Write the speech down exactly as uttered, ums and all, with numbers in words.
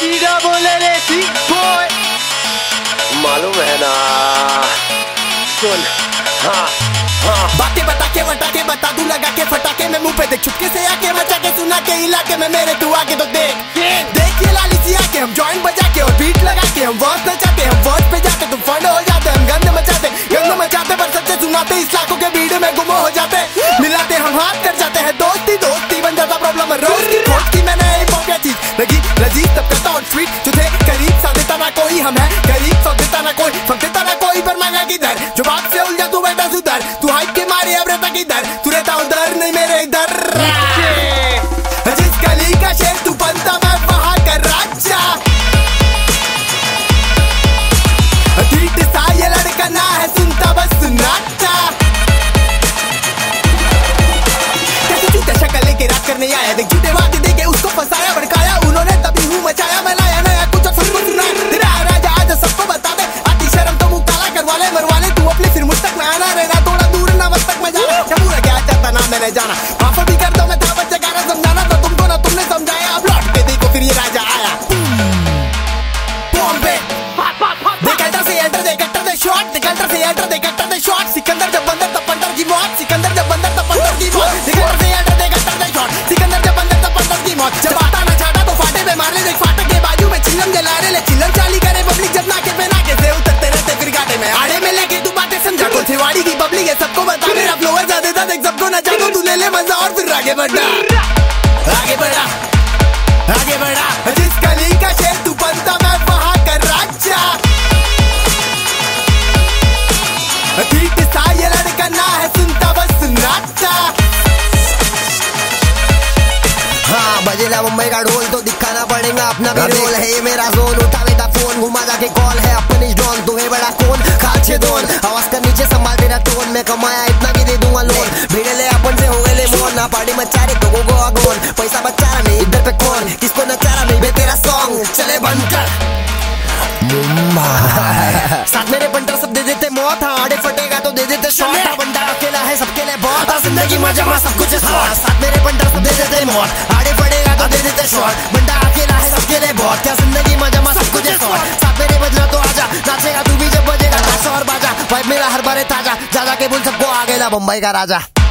सीधा बोले रे सिंह बॉय, मालूम है ना। सुन हाँ हाँ, बातें बता के बता के बता दूं लगा के फटाके में मुंह पे देख चुपके से आके मचा के सुना के इलाके में मेरे तू आके तो देख देख ये लाली सी आके हम जॉइंट बजा के और बीट लगा के हम वर्स नचाते हम वर्स पे जाते तुम फंड हो जाते हम गंद मचाते गंद मचाते पर सच्चे सुनाते इस लाखों के भीड़ में गुम हो जाते मिलाते हम हाथ कर जाते हैं दोस्ती दोस्ती बन जाता प्रॉब्लम रोज की खोज की मैंने एक क्या चीज लगी लजीज तब करता और स्वीट जो थे करीब सा देता ना कोई हम है गरीब सा देता ना कोई सब देता ना कोई पर मांगा किधर जो बात से उलझा तू बैठा सुधर तू हाइप के मारे अब रहता किधर तू रहता उधर नहीं मेरे इधर जिस गली का शेर तू बनता मैं वहां का राजा ठीक सा ये लड़का ना है सुनता बस सुनाता कैसे झूठे शक्ल लेके रात करने आया देख झूठे वादे देके उसको फंसाया भड़काया उन्होंने तभी हूँ मचाया मैं लाया नया कुछ और सबको सुना तेरा राजा आज सबको बता दे आती शर्म तो मुंह काला करवा ले मरवा ले तू अपने फिर मुझ तक ना आना रहना थोड़ा दूर ना मत तक मैं जाना पूरा क्या चाहता ना मैंने जाना माफ भी कर दो मैं था बच्चे गाना समझाना तो तुमको ना तुमने समझाया अब लौट के देखो फिर ये राजा आया बॉम्बे देख एंटर से एंटर देख एंटर दे शॉट देख एंटर से एंटर देख एंटर दे शॉट सिकंदर जब बंदर तब पंडर की मौत सिकंदर जब बंदर तब पंडर की मौत देख एंटर से एंटर देख एंटर दे शॉट सिकंदर जब बंदर तब पंडर की मौत जब आता ना छाटा तो फाटे पे मार ले देख फाटक के बाजू में चिल्लम जला रहे ले चिल्लम चाली करे पब्लिक जब नाके पे नाके से उतरते रहते फिर घाटे में आड़े में लेके तू बातें समझा कौन सिवाड़ी की पब्लिक है सबको बता मेरा फ्लोवर ज्यादा था देख सबको नचा दो तू ले ले मजा और फिर आगे बढ़ा आगे बढ़ा आगे बढ़ा जिस गली का शेर तू बनता मैं वहां का राजा ठीक सा ये लड़का ना है सुनता बस सुनाता हाँ बजेला मुंबई का ढोल तो दिखाना पड़ेगा अपना भी रोल है ये मेरा जोन उठावे का फोन घुमा जाके कॉल है अपने ड्रोन तुम्हें बड़ा कौन खाचे दोन आवाज कर नीचे संभाल तेरा टोन में कमाया इतना भी दे दूंगा लोन भीड़े ले अपन से हो गए ले मोन ना पार्टी मचा रहे लोगों को आगोन पैसा बचा रहा नहीं इधर पे कौन किसको नचा रहा नहीं बे तेरा सॉन्ग चले बंद कर मुंबई साथ मेरे बंटर सब दे देते मौत हाँ आड़े फटेगा तो दे देते शॉट बंदा अकेला है सबके लिए बहुत जिंदगी मजा मा सब कुछ साथ मेरे बंटर सब दे देते मौत आड़े फटेगा तो दे देते शॉट बंदा अकेला है सबके लिए बहुत क्या जिंदगी मजा मा सब कुछ साथ मेरे बजना तो आजा नाचेगा तू भी जब बजेगा और बाजा भाई मेरा हर बारे ताजा जा जा के बोल सबको आ गया मुंबई का राजा।